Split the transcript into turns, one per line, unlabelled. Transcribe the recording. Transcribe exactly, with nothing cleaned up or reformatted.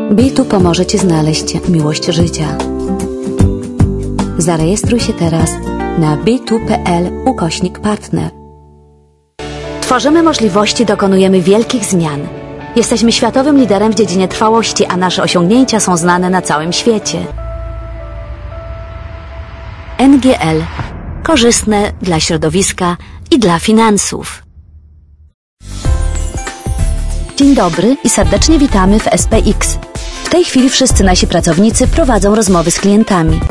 Bitu pomoże Ci znaleźć miłość życia. Zarejestruj się teraz na bitu.pl ukośnik partner. Tworzymy możliwości, dokonujemy wielkich zmian. Jesteśmy światowym liderem w dziedzinie trwałości, a nasze osiągnięcia są znane na całym świecie. N G L. Korzystne dla środowiska i dla finansów. Dzień dobry i serdecznie witamy w S P X. W tej chwili wszyscy nasi pracownicy prowadzą rozmowy z klientami.